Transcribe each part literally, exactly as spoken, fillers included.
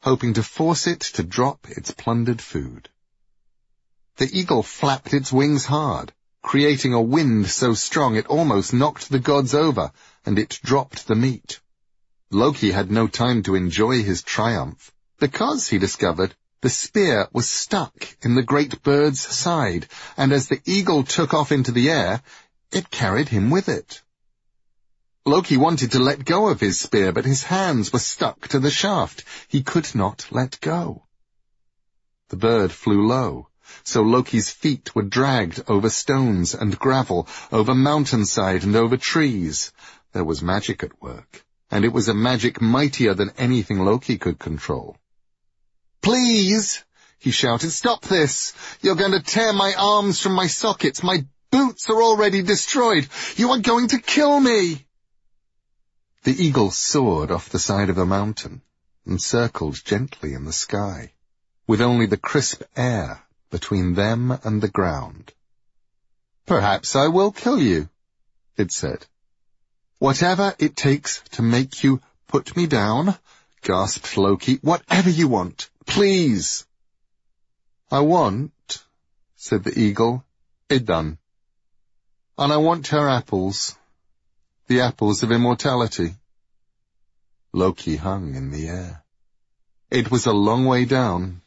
hoping to force it to drop its plundered food. The eagle flapped its wings hard, creating a wind so strong it almost knocked the gods over, and it dropped the meat. Loki had no time to enjoy his triumph, because, he discovered, the spear was stuck in the great bird's side, and as the eagle took off into the air, it carried him with it. Loki wanted to let go of his spear, but his hands were stuck to the shaft. He could not let go. The bird flew low, so Loki's feet were dragged over stones and gravel, over mountainside and over trees. There was magic at work, and it was a magic mightier than anything Loki could control. "Please," he shouted, "stop this! You're going to tear my arms from my sockets. My boots are already destroyed. You are going to kill me!" The eagle soared off the side of a mountain and circled gently in the sky, with only the crisp air between them and the ground. "Perhaps I will kill you," it said. "Whatever it takes to make you put me down," gasped Loki. "Whatever you want, please." "I want," said the eagle, "Idun. And I want her apples, the apples of immortality." Loki hung in the air. It was a long way down.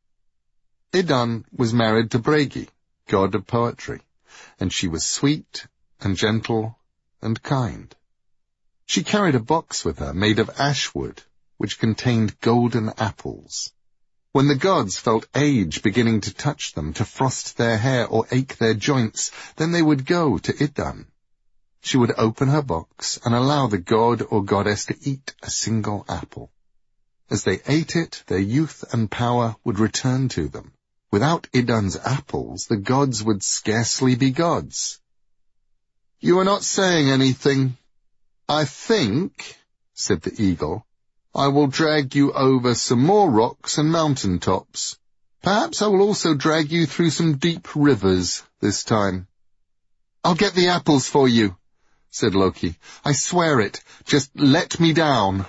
Idun was married to Bragi, god of poetry, and she was sweet and gentle and kind. She carried a box with her made of ash wood, which contained golden apples. When the gods felt age beginning to touch them, to frost their hair or ache their joints, then they would go to Idun. She would open her box and allow the god or goddess to eat a single apple. As they ate it, their youth and power would return to them. Without Idun's apples, the gods would scarcely be gods. "You are not saying anything. I think," said the eagle, "I will drag you over some more rocks and mountain tops. Perhaps I will also drag you through some deep rivers this time." "I'll get the apples for you," said Loki. "I swear it. Just let me down."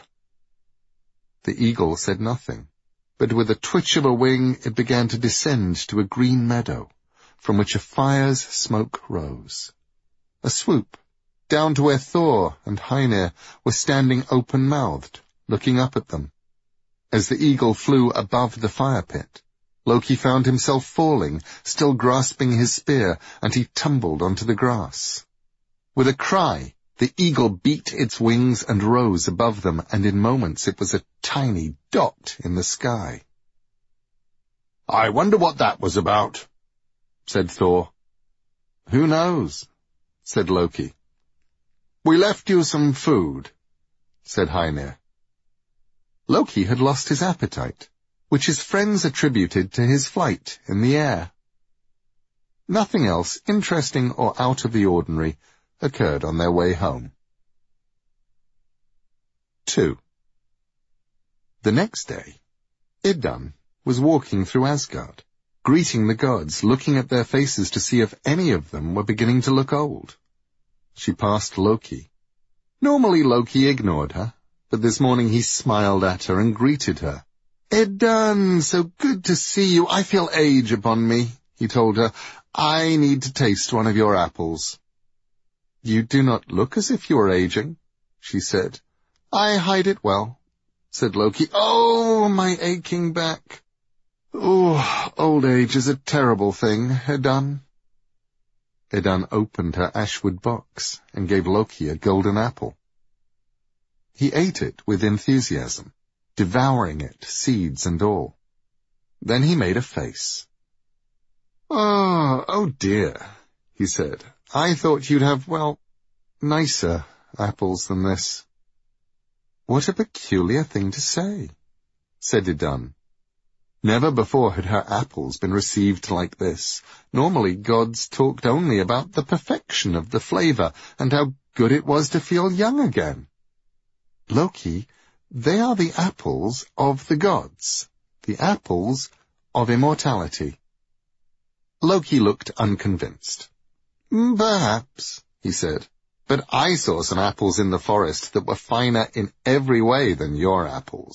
The eagle said nothing, but with a twitch of a wing it began to descend to a green meadow, from which a fire's smoke rose. A swoop, down to where Thor and Hymir were standing open-mouthed, looking up at them. As the eagle flew above the fire pit, Loki found himself falling, still grasping his spear, and he tumbled onto the grass. With a cry, the eagle beat its wings and rose above them, and in moments it was a tiny dot in the sky. "I wonder what that was about," said Thor. "Who knows?" said Loki. "We left you some food," said Hymir. Loki had lost his appetite, which his friends attributed to his flight in the air. Nothing else interesting or out of the ordinary occurred on their way home. Two. The next day, Idun was walking through Asgard, greeting the gods, looking at their faces to see if any of them were beginning to look old. She passed Loki. Normally Loki ignored her, but this morning he smiled at her and greeted her. "Idun, so good to see you. I feel age upon me," he told her. "I need to taste one of your apples." "You do not look as if you are aging," she said. "I hide it well," said Loki. "Oh, my aching back. Oh, old age is a terrible thing, Idun." Idun opened her ashwood box and gave Loki a golden apple. He ate it with enthusiasm, devouring it, seeds and all. Then he made a face. "Oh, oh dear," he said. "I thought you'd have, well, nicer apples than this." "What a peculiar thing to say," said Idun. Never before had her apples been received like this. Normally gods talked only about the perfection of the flavor and how good it was to feel young again. "Loki, they are the apples of the gods, the apples of immortality." Loki looked unconvinced. "Perhaps," he said, "but I saw some apples in the forest that were finer in every way than your apples.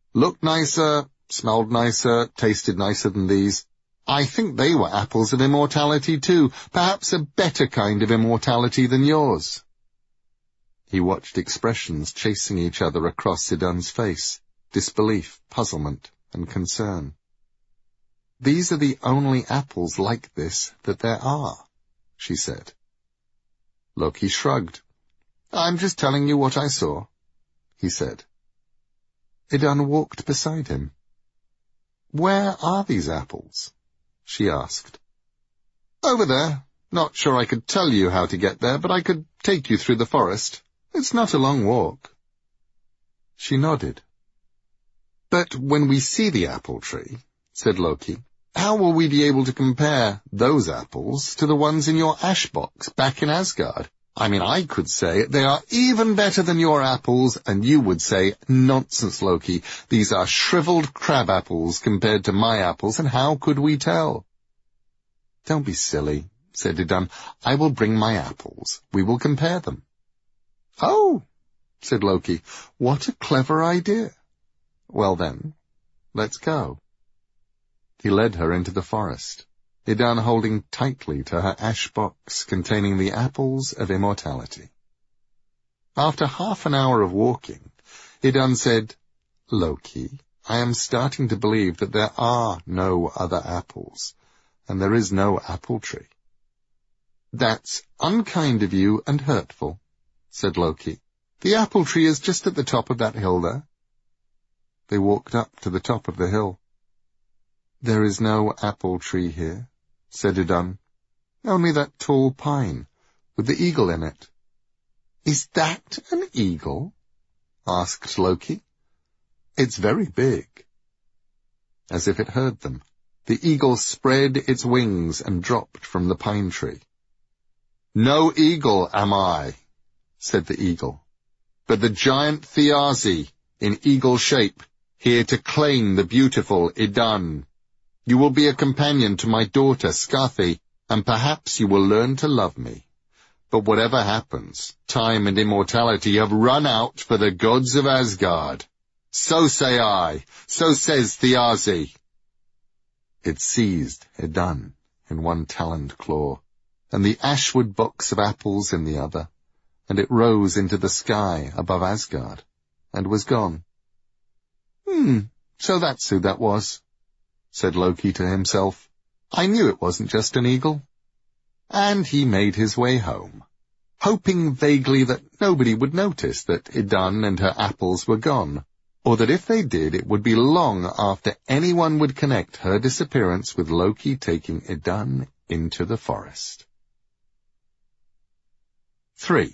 Looked nicer, smelled nicer, tasted nicer than these. I think they were apples of immortality too, perhaps a better kind of immortality than yours. He watched expressions chasing each other across Idun's face, disbelief, puzzlement, and concern. These are the only apples like this that there are, she said. Loki shrugged. I'm just telling you what I saw, he said. Idun walked beside him. Where are these apples? She asked. Over there. Not sure I could tell you how to get there, but I could take you through the forest. It's not a long walk. She nodded. But when we see the apple tree, said Loki, how will we be able to compare those apples to the ones in your ash box back in Asgard? I mean, I could say they are even better than your apples, and you would say, nonsense, Loki, these are shriveled crab apples compared to my apples, and how could we tell? Don't be silly, said Idun. I will bring my apples. We will compare them. Oh, said Loki, what a clever idea. Well then, let's go. He led her into the forest, Idun holding tightly to her ash box containing the apples of immortality. After half an hour of walking, Idun said, Loki, I am starting to believe that there are no other apples, and there is no apple tree. That's unkind of you and hurtful, said Loki. The apple tree is just at the top of that hill there. They walked up to the top of the hill. There is no apple tree here, said Idun. Only that tall pine, with the eagle in it. Is that an eagle? Asked Loki. It's very big. As if it heard them, the eagle spread its wings and dropped from the pine tree. No eagle am I, said the eagle, but the giant Thiazi, in eagle shape, here to claim the beautiful Idun. You will be a companion to my daughter, Skathi, and perhaps you will learn to love me. But whatever happens, time and immortality have run out for the gods of Asgard. So say I, so says Thiazi. It seized Idun in one taloned claw, and the ashwood box of apples in the other, and it rose into the sky above Asgard, and was gone. Hmm, so that's who that was, said Loki to himself. I knew it wasn't just an eagle. And he made his way home, hoping vaguely that nobody would notice that Idun and her apples were gone, or that if they did, it would be long after anyone would connect her disappearance with Loki taking Idun into the forest. Three.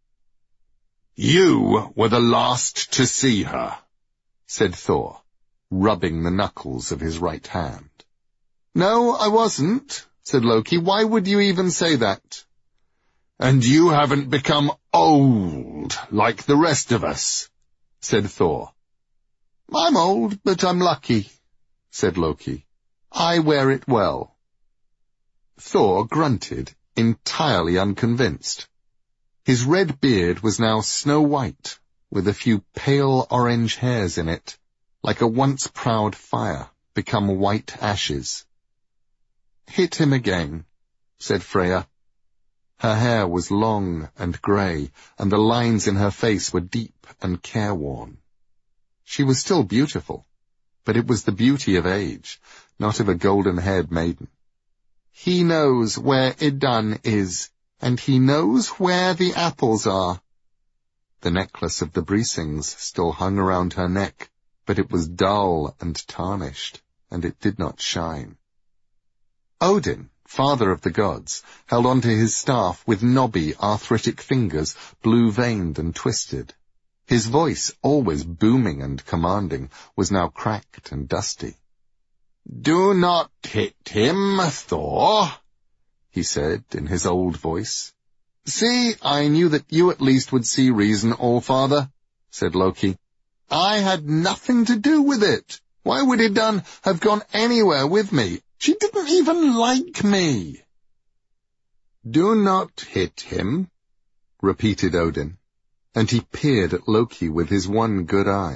You were the last to see her, said Thor, rubbing the knuckles of his right hand. No, I wasn't, said Loki. Why would you even say that? And you haven't become old like the rest of us, said Thor. I'm old, but I'm lucky, said Loki. I wear it well. Thor grunted, entirely unconvinced. His red beard was now snow-white, with a few pale orange hairs in it, like a once proud fire become white ashes. Hit him again, said Freya. Her hair was long and grey, and the lines in her face were deep and careworn. She was still beautiful, but it was the beauty of age, not of a golden-haired maiden. He knows where Idun is, and he knows where the apples are. The necklace of the Brisings still hung around her neck, but it was dull and tarnished, and it did not shine. Odin, father of the gods, held onto his staff with knobby, arthritic fingers, blue-veined and twisted. His voice, always booming and commanding, was now cracked and dusty. "Do not hit him, Thor," he said in his old voice. "See, I knew that you at least would see reason, All-Father," said Loki. "I had nothing to do with it. Why would Idun have gone anywhere with me? She didn't even like me." "Do not hit him," repeated Odin, and he peered at Loki with his one good eye,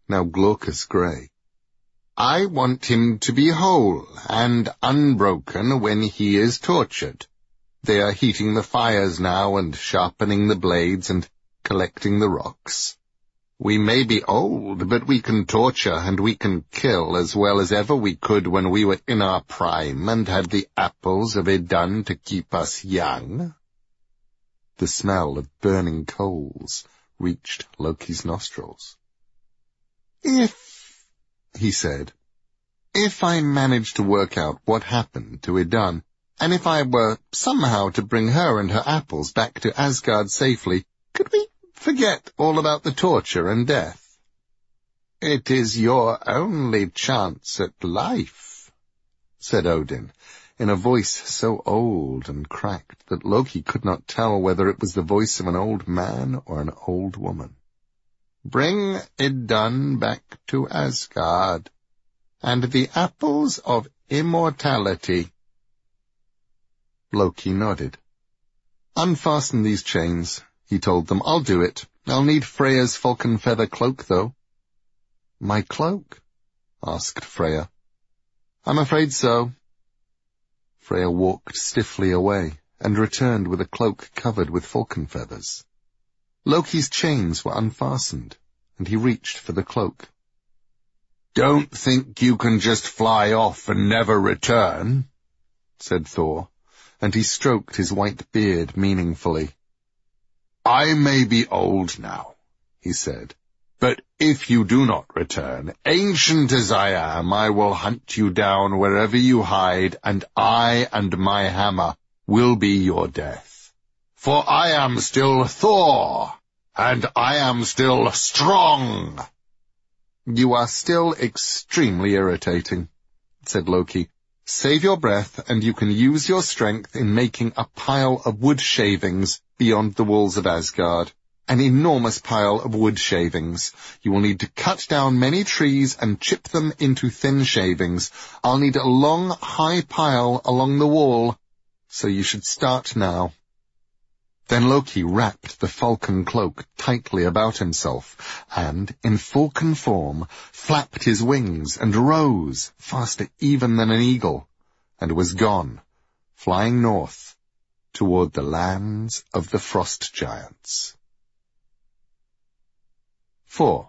now glaucous grey. "I want him to be whole and unbroken when he is tortured. They are heating the fires now and sharpening the blades and collecting the rocks. We may be old, but we can torture and we can kill as well as ever we could when we were in our prime and had the apples of Idun to keep us young." The smell of burning coals reached Loki's nostrils. "If," he said, "if I managed to work out what happened to Idun, and if I were somehow to bring her and her apples back to Asgard safely, could we forget all about the torture and death?" "It is your only chance at life," said Odin, in a voice so old and cracked that Loki could not tell whether it was the voice of an old man or an old woman. "Bring Idun back to Asgard, and the apples of immortality." Loki nodded. "Unfasten these chains," he told them. "I'll do it. I'll need Freya's falcon feather cloak, though." "My cloak?" asked Freya. "I'm afraid so." Freya walked stiffly away and returned with a cloak covered with falcon feathers. Loki's chains were unfastened, and he reached for the cloak. "Don't think you can just fly off and never return," said Thor, and he stroked his white beard meaningfully. "I may be old now," he said, "but if you do not return, ancient as I am, I will hunt you down wherever you hide, and I and my hammer will be your death. For I am still Thor, and I am still strong." "You are still extremely irritating," said Loki. "Save your breath, and you can use your strength in making a pile of wood shavings beyond the walls of Asgard. An enormous pile of wood shavings. You will need to cut down many trees and chip them into thin shavings. I'll need a long, high pile along the wall, so you should start now." Then Loki wrapped the falcon cloak tightly about himself, and, in falcon form, flapped his wings and rose, faster even than an eagle, and was gone, flying north, toward the lands of the frost giants. four.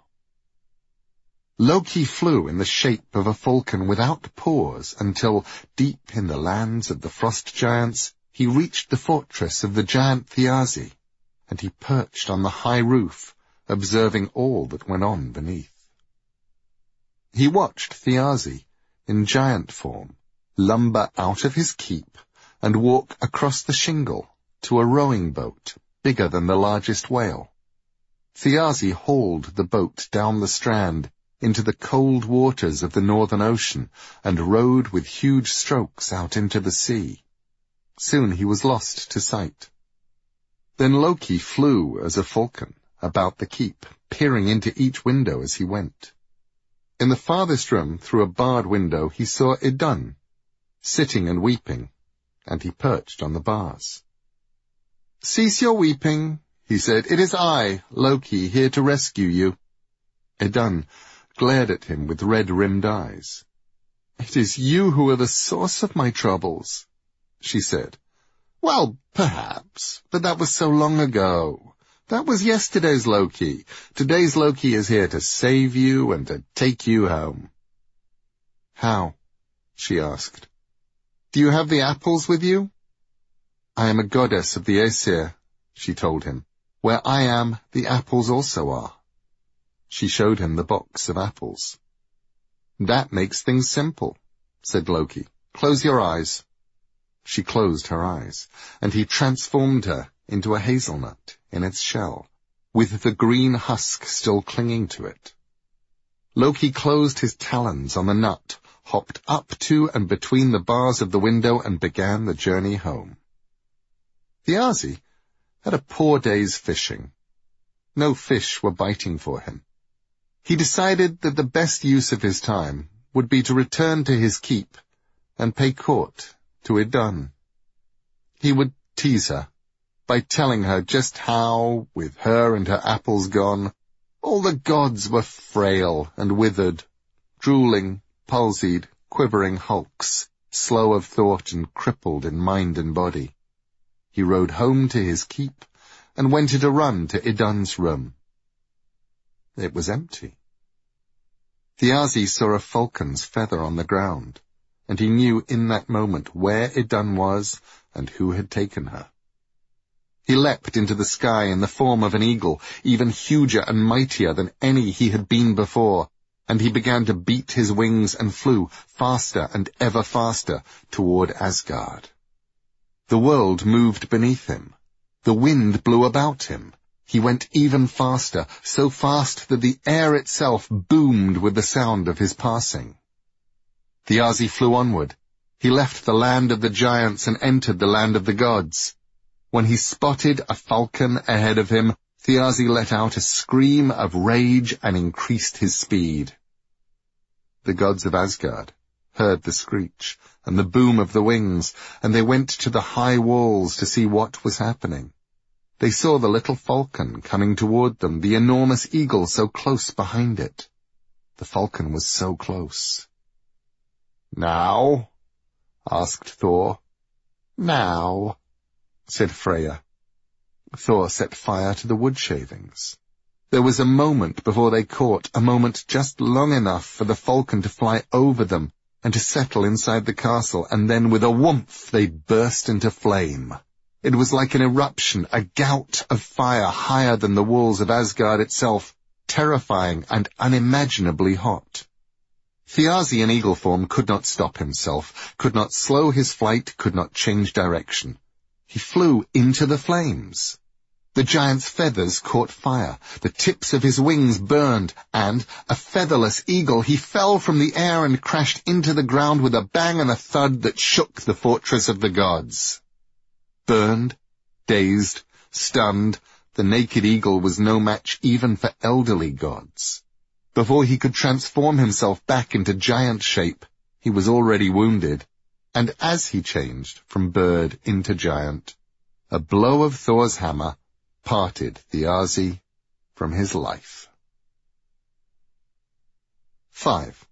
Loki flew in the shape of a falcon without pause until, deep in the lands of the frost giants, he reached the fortress of the giant Thiazi, and he perched on the high roof, observing all that went on beneath. He watched Thiazi, in giant form, lumber out of his keep and walk across the shingle to a rowing boat bigger than the largest whale. Thiazi hauled the boat down the strand into the cold waters of the Northern Ocean and rowed with huge strokes out into the sea. Soon he was lost to sight. Then Loki flew as a falcon about the keep, peering into each window as he went. In the farthest room, through a barred window, he saw Idun, sitting and weeping, and he perched on the bars. "Cease your weeping," he said. "It is I, Loki, here to rescue you." Idun glared at him with red-rimmed eyes. "It is you who are the source of my troubles," she said. "Well, perhaps, but that was so long ago. That was yesterday's Loki. Today's Loki is here to save you and to take you home." "How?" she asked. "Do you have the apples with you?" "I am a goddess of the Aesir," she told him. "Where I am, the apples also are." She showed him the box of apples. "That makes things simple," said Loki. "Close your eyes." She closed her eyes, and he transformed her into a hazelnut in its shell, with the green husk still clinging to it. Loki closed his talons on the nut, hopped up to and between the bars of the window, and began the journey home. Thiazi had a poor day's fishing. No fish were biting for him. He decided that the best use of his time would be to return to his keep and pay court to Idun. He would tease her by telling her just how, with her and her apples gone, All the gods were frail and withered, drooling, palsied, quivering hulks, slow of thought and crippled in mind and body. He rode home to his keep and went at a run to Idun's room. It was empty. Thiazi saw a falcon's feather on the ground, and he knew in that moment where Idun was and who had taken her. He leapt into the sky in the form of an eagle, even huger and mightier than any he had been before, and he began to beat his wings and flew faster and ever faster toward Asgard. The world moved beneath him. The wind blew about him. He went even faster, so fast that the air itself boomed with the sound of his passing. Thiazi flew onward. He left the land of the giants and entered the land of the gods. When he spotted a falcon ahead of him, Thiazi let out a scream of rage and increased his speed. The gods of Asgard heard the screech and the boom of the wings, and they went to the high walls to see what was happening. They saw the little falcon coming toward them, the enormous eagle so close behind it. The falcon was so close. "Now?" asked Thor. "Now," said Freya. Thor set fire to the wood shavings. There was a moment before they caught, a moment just long enough for the falcon to fly over them and to settle inside the castle, and then with a whoomph they burst into flame. It was like an eruption, a gout of fire higher than the walls of Asgard itself, terrifying and unimaginably hot. Thiazi in eagle form could not stop himself, could not slow his flight, could not change direction. He flew into the flames. The giant's feathers caught fire, the tips of his wings burned, and, a featherless eagle, he fell from the air and crashed into the ground with a bang and a thud that shook the fortress of the gods. Burned, dazed, stunned, the naked eagle was no match even for elderly gods. Before he could transform himself back into giant shape, he was already wounded, and as he changed from bird into giant, a blow of Thor's hammer parted Thiazi from his life. five.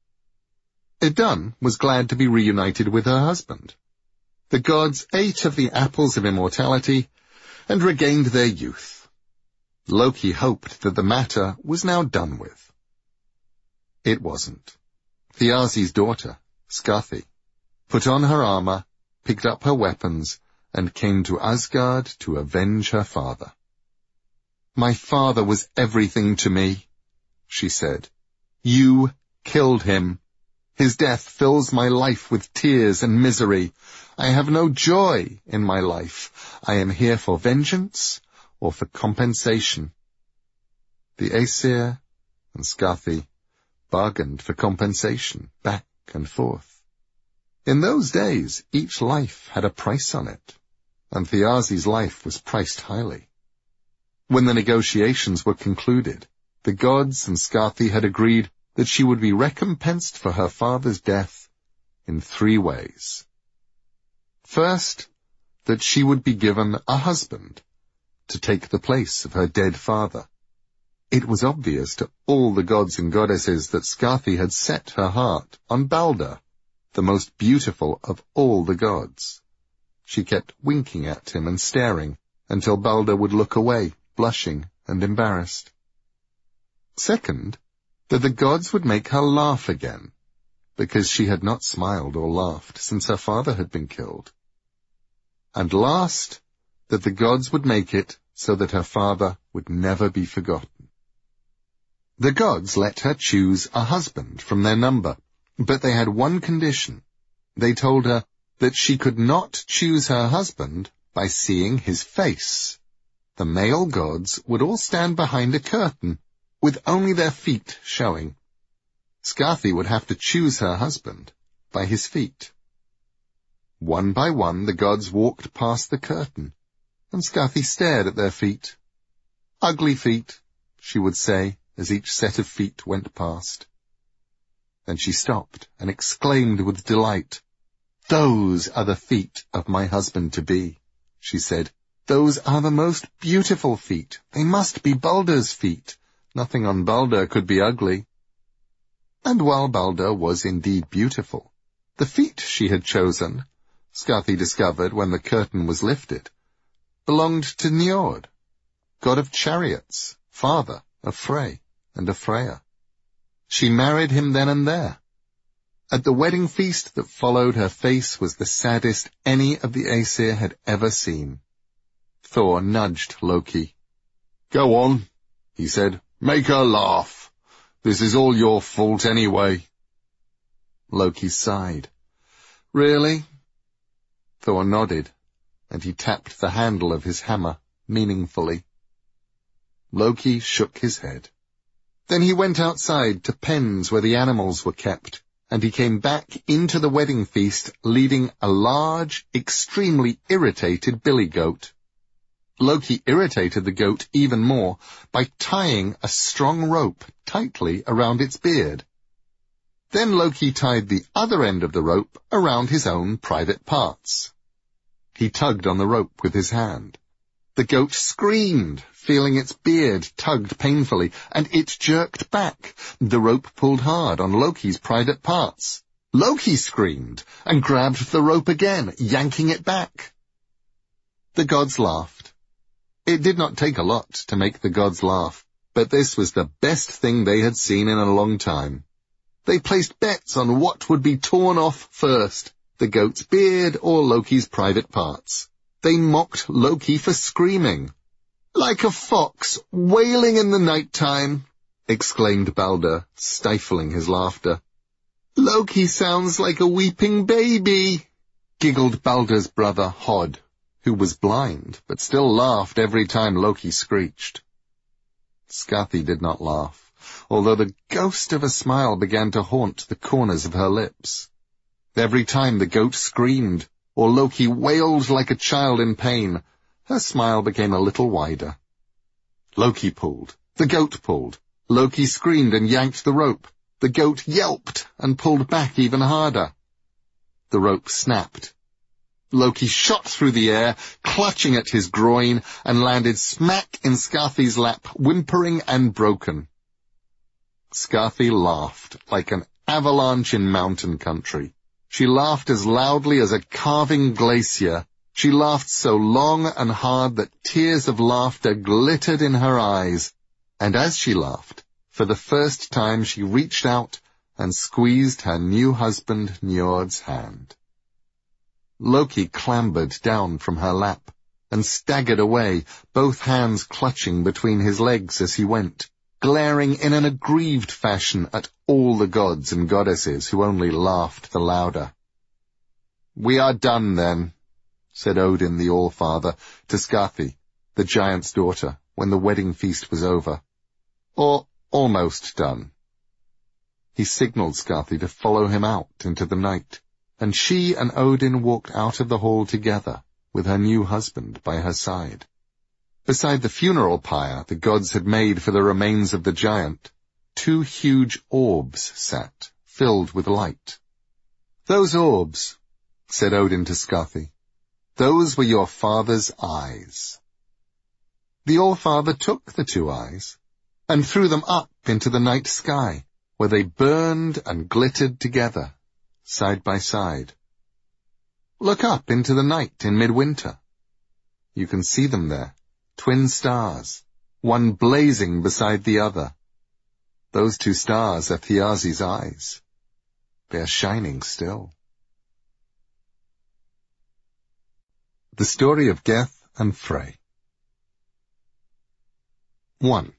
Idun was glad to be reunited with her husband. The gods ate of the apples of immortality and regained their youth. Loki hoped that the matter was now done with. It wasn't. Thiazi's daughter, Skathi, put on her armor, picked up her weapons, and came to Asgard to avenge her father. "My father was everything to me," she said. "You killed him. His death fills my life with tears and misery. I have no joy in my life. I am here for vengeance or for compensation." The Aesir and Skathi bargained for compensation back and forth. In those days, each life had a price on it, and Thiazi's life was priced highly. When the negotiations were concluded, the gods and Skathi had agreed that she would be recompensed for her father's death in three ways. First, that she would be given a husband to take the place of her dead father. It was obvious to all the gods and goddesses that Skathi had set her heart on Balder, the most beautiful of all the gods. She kept winking at him and staring until Balder would look away, blushing and embarrassed. Second, that the gods would make her laugh again, because she had not smiled or laughed since her father had been killed. And last, that the gods would make it so that her father would never be forgotten. The gods let her choose a husband from their number, but they had one condition. They told her that she could not choose her husband by seeing his face. The male gods would all stand behind a curtain, with only their feet showing. Skathi would have to choose her husband by his feet. One by one the gods walked past the curtain, and Skathi stared at their feet. "Ugly feet," she would say as each set of feet went past. Then she stopped and exclaimed with delight. "Those are the feet of my husband-to-be," she said. "Those are the most beautiful feet. They must be Balder's feet. Nothing on Balder could be ugly. And while Balder was indeed beautiful, the feet she had chosen, Skathi discovered when the curtain was lifted, belonged to Njord, god of chariots, father of Frey and of Freya. She married him then and there. At the wedding feast that followed, her face was the saddest any of the Aesir had ever seen. Thor nudged Loki. "Go on," he said. "Make her laugh. This is all your fault anyway." Loki sighed. "Really?" Thor nodded, and he tapped the handle of his hammer meaningfully. Loki shook his head. Then he went outside to pens where the animals were kept, and he came back into the wedding feast leading a large, extremely irritated billy goat. Loki irritated the goat even more by tying a strong rope tightly around its beard. Then Loki tied the other end of the rope around his own private parts. He tugged on the rope with his hand. The goat screamed, feeling its beard tugged painfully, and it jerked back. The rope pulled hard on Loki's private parts. Loki screamed and grabbed the rope again, yanking it back. The gods laughed. It did not take a lot to make the gods laugh, but this was the best thing they had seen in a long time. They placed bets on what would be torn off first, the goat's beard or Loki's private parts. They mocked Loki for screaming. "Like a fox wailing in the night time," exclaimed Balder, stifling his laughter. "Loki sounds like a weeping baby," giggled Balder's brother Hod, who was blind but still laughed every time Loki screeched. Skathi did not laugh, although the ghost of a smile began to haunt the corners of her lips. Every time the goat screamed, or Loki wailed like a child in pain, her smile became a little wider. Loki pulled. The goat pulled. Loki screamed and yanked the rope. The goat yelped and pulled back even harder. The rope snapped. Loki shot through the air, clutching at his groin, and landed smack in Skathi's lap, whimpering and broken. Skathi laughed like an avalanche in mountain country. She laughed as loudly as a calving glacier. She laughed so long and hard that tears of laughter glittered in her eyes, and as she laughed, for the first time she reached out and squeezed her new husband Njord's hand. Loki clambered down from her lap and staggered away, both hands clutching between his legs as he went, glaring in an aggrieved fashion at all the gods and goddesses who only laughed the louder. "We are done, then," said Odin the All-Father to Skathi, the giant's daughter, when the wedding feast was over. Or almost done. He signaled Skathi to follow him out into the night, and she and Odin walked out of the hall together, with her new husband by her side. Beside the funeral pyre the gods had made for the remains of the giant, two huge orbs sat, filled with light. "Those orbs," said Odin to Skathi, "those were your father's eyes." The All-Father took the two eyes and threw them up into the night sky, where they burned and glittered together, side by side. Look up into the night in midwinter. You can see them there, twin stars, one blazing beside the other. Those two stars are Thiazi's eyes. They are shining still. The story of Geth and Frey. one.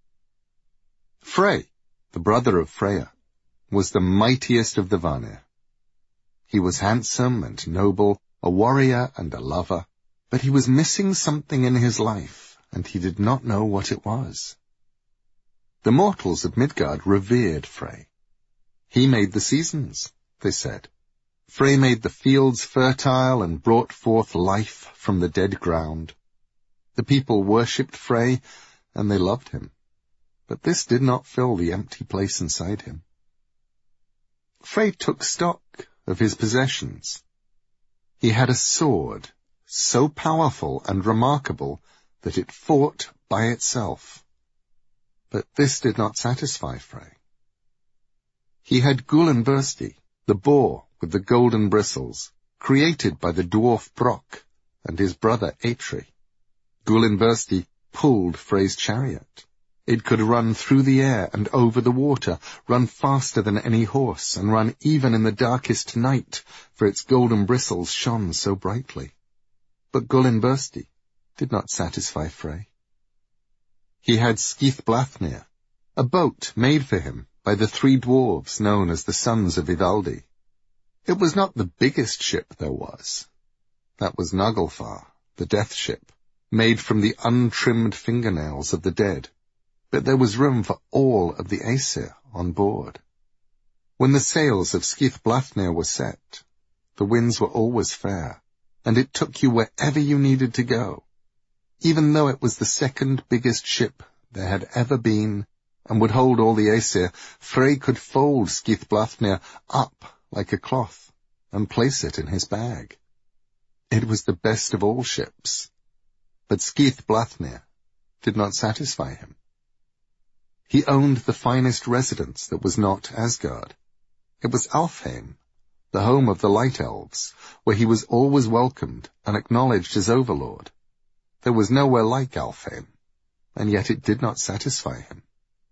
Frey, the brother of Freya, was the mightiest of the Vanir. He was handsome and noble, a warrior and a lover, but he was missing something in his life, and he did not know what it was. The mortals of Midgard revered Frey. He made the seasons, they said. Frey made the fields fertile and brought forth life from the dead ground. The people worshipped Frey, and they loved him, but this did not fill the empty place inside him. Frey took stock of his possessions. He had a sword, so powerful and remarkable that it fought by itself. But this did not satisfy Frey. He had Gullinbursti, the boar with the golden bristles, created by the dwarf Brok and his brother Eitri. Gullinbursti pulled Frey's chariot. It could run through the air and over the water, run faster than any horse, and run even in the darkest night, for its golden bristles shone so brightly. But Gullinbursti did not satisfy Frey. He had Skithblathnir, a boat made for him by the three dwarves known as the Sons of Ivaldi. It was not the biggest ship there was. That was Naglfar, the death ship, made from the untrimmed fingernails of the dead, but there was room for all of the Aesir on board. When the sails of Skithblathnir were set, the winds were always fair, and it took you wherever you needed to go. Even though it was the second biggest ship there had ever been, and would hold all the Aesir, Frey could fold Skithblathnir up like a cloth, and place it in his bag. It was the best of all ships, but Skithblathnir did not satisfy him. He owned the finest residence that was not Asgard. It was Alfheim, the home of the Light Elves, where he was always welcomed and acknowledged as overlord. There was nowhere like Alfheim, and yet it did not satisfy him.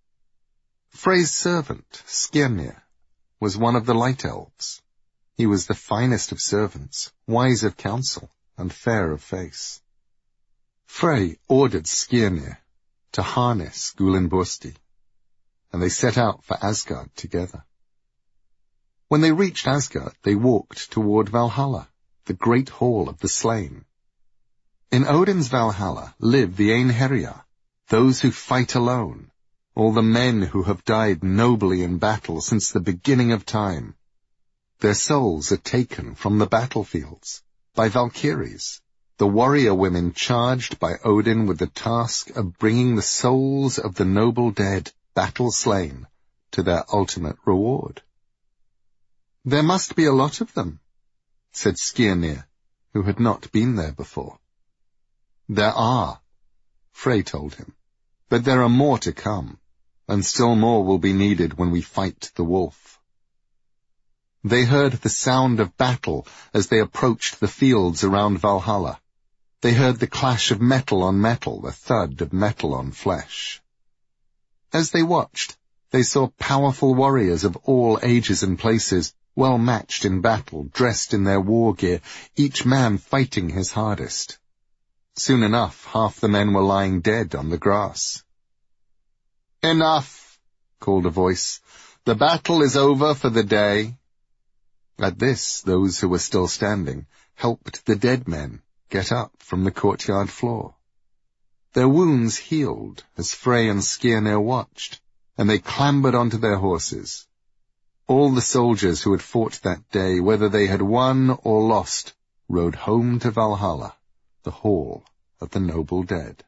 Frey's servant, Skirnir, was one of the Light Elves. He was the finest of servants, wise of counsel, and fair of face. Frey ordered Skirnir to harness Gullinbursti, and they set out for Asgard together. When they reached Asgard, they walked toward Valhalla, the great hall of the slain. In Odin's Valhalla live the Einherjar, those who fight alone, all the men who have died nobly in battle since the beginning of time. Their souls are taken from the battlefields by Valkyries, the warrior women charged by Odin with the task of bringing the souls of the noble dead, battle-slain, to their ultimate reward. "There must be a lot of them," said Skirnir, who had not been there before. "There are," Frey told him, "but there are more to come, and still more will be needed when we fight the wolf." They heard the sound of battle as they approached the fields around Valhalla. They heard the clash of metal on metal, the thud of metal on flesh. As they watched, they saw powerful warriors of all ages and places, well matched in battle, dressed in their war gear, each man fighting his hardest. Soon enough, half the men were lying dead on the grass. "Enough," called a voice. "The battle is over for the day." At this, those who were still standing helped the dead men get up from the courtyard floor. Their wounds healed as Frey and Skirnir watched, and they clambered onto their horses. All the soldiers who had fought that day, whether they had won or lost, rode home to Valhalla, the hall of the noble dead.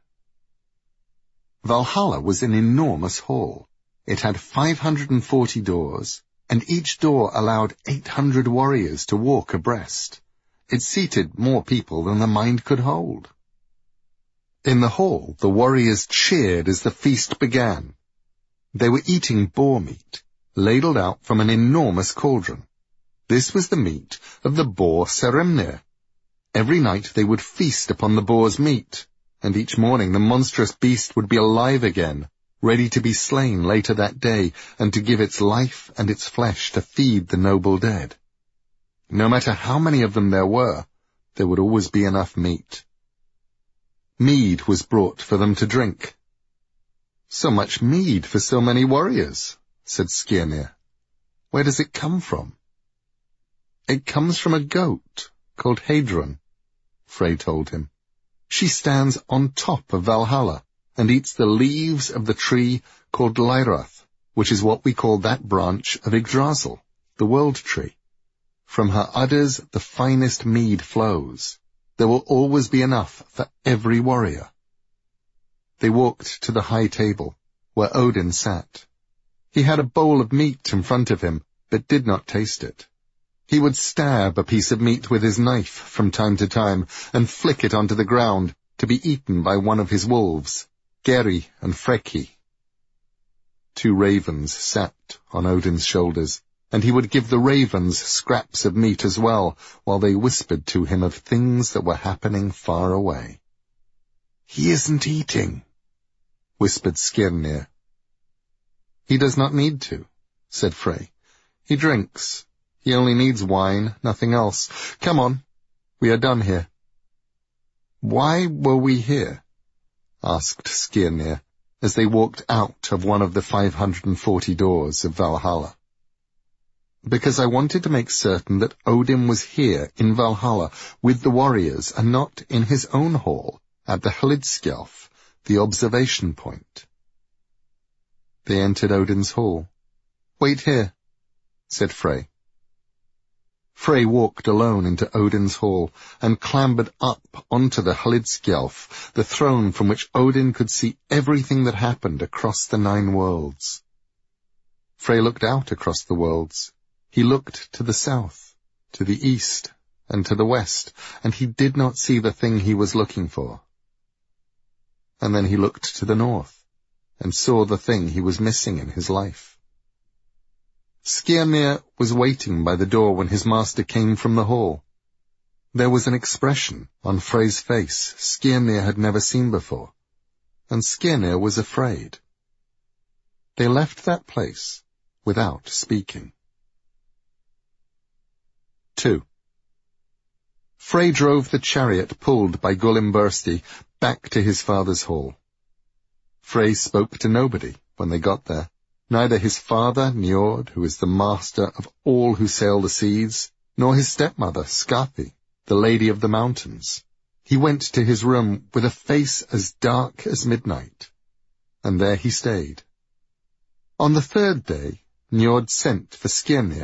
Valhalla was an enormous hall. It had five hundred forty doors, and each door allowed eight hundred warriors to walk abreast. It seated more people than the mind could hold. In the hall, the warriors cheered as the feast began. They were eating boar meat, ladled out from an enormous cauldron. This was the meat of the boar Sarimnir. Every night they would feast upon the boar's meat, and each morning the monstrous beast would be alive again, ready to be slain later that day, and to give its life and its flesh to feed the noble dead. No matter how many of them there were, there would always be enough meat. Mead was brought for them to drink. "So much mead for so many warriors," said Skirnir. "Where does it come from?" "It comes from a goat called Heidrun," Frey told him. "She stands on top of Valhalla and eats the leaves of the tree called Leirath, which is what we call that branch of Yggdrasil, the world tree. From her udders the finest mead flows. There will always be enough for every warrior." They walked to the high table, where Odin sat. He had a bowl of meat in front of him, but did not taste it. He would stab a piece of meat with his knife from time to time, and flick it onto the ground, to be eaten by one of his wolves, Geri and Freki. Two ravens sat on Odin's shoulders, and he would give the ravens scraps of meat as well, while they whispered to him of things that were happening far away. "He isn't eating," whispered Skirnir. "He does not need to," said Frey. "He drinks. He only needs wine, nothing else. Come on, we are done here." "Why were we here?" asked Skirnir, as they walked out of one of the five hundred and forty doors of Valhalla. "Because I wanted to make certain that Odin was here in Valhalla with the warriors and not in his own hall at the Hlidskjalf, the observation point." They entered Odin's hall. "Wait here," said Frey. Frey walked alone into Odin's hall and clambered up onto the Hlidskjalf, the throne from which Odin could see everything that happened across the nine worlds. Frey looked out across the worlds. He looked to the south, to the east, and to the west, and he did not see the thing he was looking for. And then he looked to the north, and saw the thing he was missing in his life. Skirnir was waiting by the door when his master came from the hall. There was an expression on Frey's face Skirnir had never seen before, and Skirnir was afraid. They left that place without speaking. Two. Frey drove the chariot pulled by Golimbursti back to his father's hall. Frey spoke to nobody when they got there. Neither his father, Njord, who is the master of all who sail the seas, nor his stepmother, Skathi, the lady of the mountains. He went to his room with a face as dark as midnight, and there he stayed. On the third day, Njord sent for Skirnir.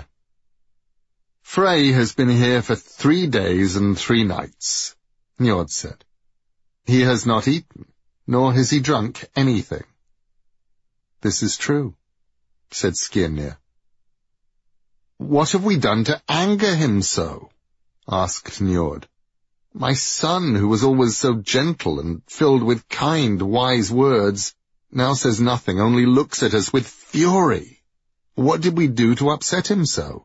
"Frey has been here for three days and three nights," Njord said. "He has not eaten, nor has he drunk anything." "This is true," said Skirnir. "What have we done to anger him so?" asked Njord. "My son, who was always so gentle and filled with kind, wise words, now says nothing, only looks at us with fury. What did we do to upset him so?"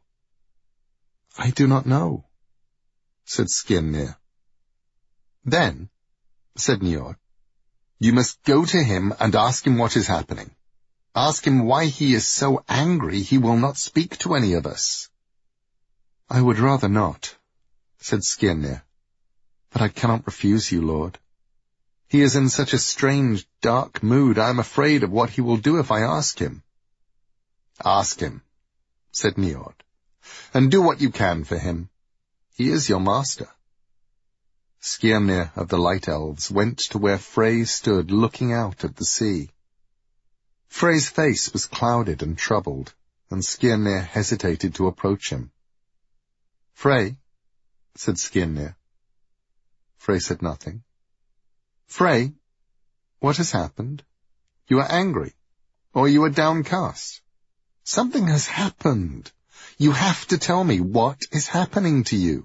"I do not know," said Skirnir. "Then," said Njord, "you must go to him and ask him what is happening. Ask him why he is so angry he will not speak to any of us." "I would rather not," said Skirnir, "but I cannot refuse you, Lord. He is in such a strange, dark mood, I am afraid of what he will do if I ask him." "Ask him," said Njord, "and do what you can for him. He is your master." Skirnir of the Light Elves went to where Frey stood looking out at the sea. Frey's face was clouded and troubled, and Skirnir hesitated to approach him. "Frey," said Skirnir. Frey said nothing. "Frey, what has happened? You are angry, or you are downcast. Something has happened. You have to tell me what is happening to you."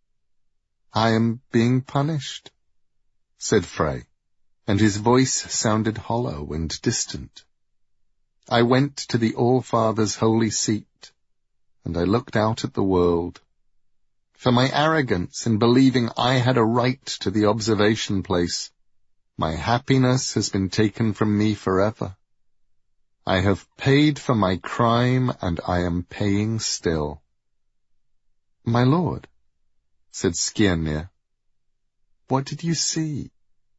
"I am being punished," said Frey, and his voice sounded hollow and distant. "I went to the All-Father's holy seat, and I looked out at the world. For my arrogance in believing I had a right to the observation place, my happiness has been taken from me forever. I have paid for my crime, and I am paying still." "My lord," said Skirnir, "what did you see?"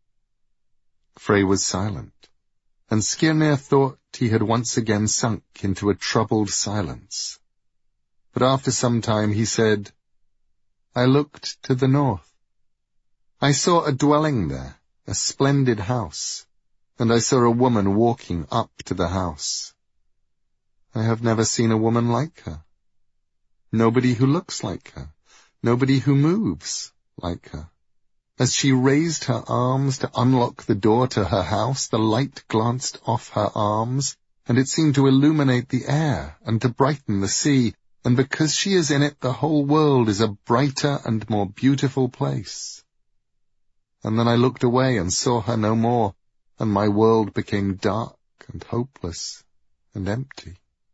Frey was silent, and Skirnir thought he had once again sunk into a troubled silence. But after some time he said, "I looked to the north. I saw a dwelling there, a splendid house, and I saw a woman walking up to the house. I have never seen a woman like her. Nobody who looks like her, nobody who moves like her. As she raised her arms to unlock the door to her house, the light glanced off her arms, and it seemed to illuminate the air and to brighten the sea, and because she is in it, the whole world is a brighter and more beautiful place. And then I looked away and saw her no more, and my world became dark and hopeless, and empty.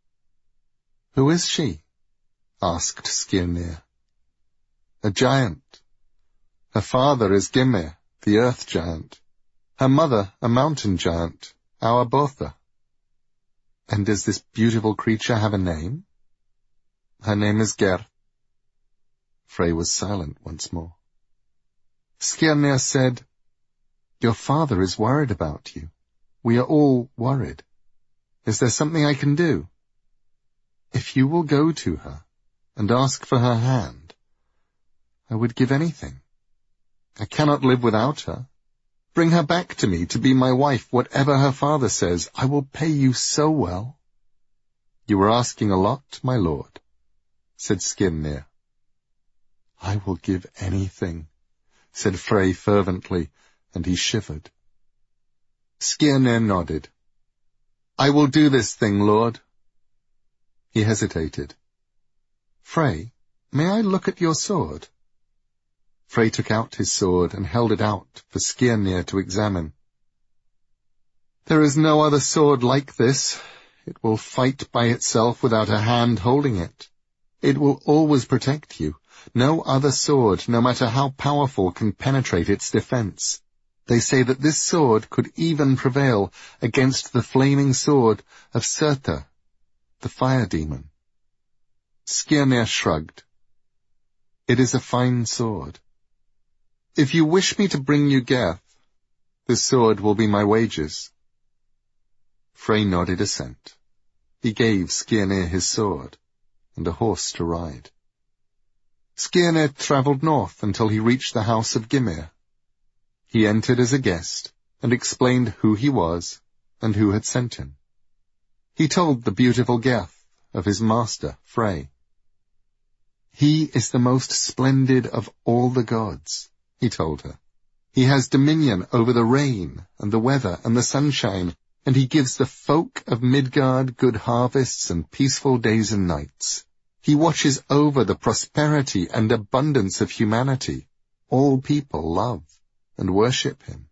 "Who is she?" asked Skirnir. "A giant. Her father is Gymir, the earth giant. Her mother, a mountain giant, Aurbotha." "And does this beautiful creature have a name?" "Her name is Gerd." Frey was silent once more. Skirnir said, "Your father is worried about you. We are all worried. Is there something I can do? If you will go to her and ask for her hand, I would give anything. I cannot live without her. Bring her back to me to be my wife, whatever her father says. I will pay you so well." "You are asking a lot, my lord," said Skirnir. "I will give anything," said Frey fervently, and he shivered. Skirnir nodded. "I will do this thing, lord." He hesitated. "Frey, may I look at your sword?" Frey took out his sword and held it out for Skirnir to examine. "There is no other sword like this. It will fight by itself without a hand holding it. It will always protect you. No other sword, no matter how powerful, can penetrate its defense. They say that this sword could even prevail against the flaming sword of Surtr, the fire demon." Skirnir shrugged. "It is a fine sword. If you wish me to bring you Gerd, this sword will be my wages." Frey nodded assent. He gave Skirnir his sword and a horse to ride. Skirnir travelled north until he reached the house of Gymir. He entered as a guest and explained who he was and who had sent him. He told the beautiful Gerd of his master, Frey. "He is the most splendid of all the gods," he told her. "He has dominion over the rain and the weather and the sunshine, and he gives the folk of Midgard good harvests and peaceful days and nights. He watches over the prosperity and abundance of humanity. All people love and worship him."